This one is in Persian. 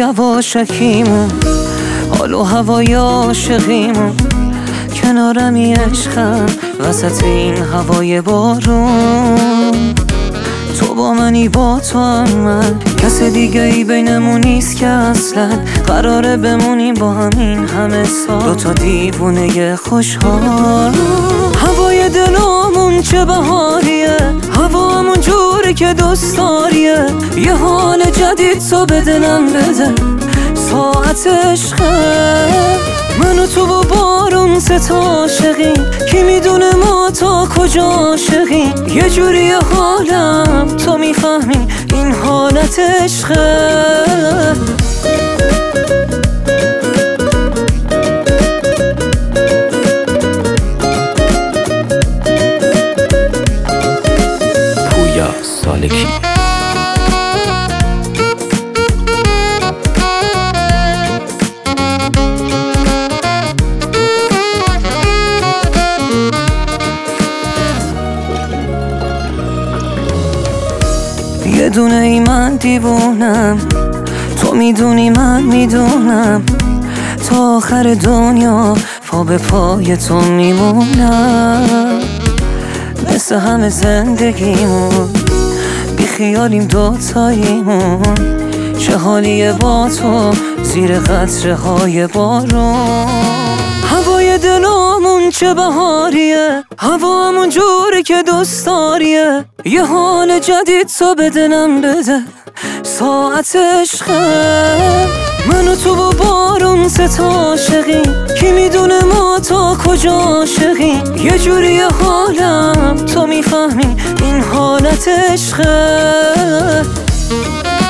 یواشکیمون، حال و هوای عاشقیمون، کنارمی عشقم وسط این هوای بارون. تو با منی با تو هم من، کس دیگه ای بینمون نیست که اصلا قراره بمونیم با همین همه سال، دوتا دیوونه خوشحال. هوای دلامون چه بهاریه، هوا همون جوری که دوست داریه، یه حال جدید تو به دلم بده، ساعت عشقه. من و تو و بارون سه عاشقیم، کی میدونه ما تا کجا عاشقیم، یه جوری حالم تو میفهمی این حالت عشقه. پویا سالکی. یه دونه ای من دیوونم، تو میدونی من میدونم، تا آخر دنیا پا به پای تو میمونم. مثل همه زندگیمون بی خیالیم دوتاییمون، چه حالیه با تو زیر قطره های بارون. هوای دلامون چه بهاریه، هوا همون جوری که دوست داریه، یه حال جدید تو به دلم بده، ساعت عشقه. من و تو و بارون سه عاشقیم، کی میدونه ما تا کجا عاشقیم، یه جوری حالم تو میفهمی این حالت عشقه.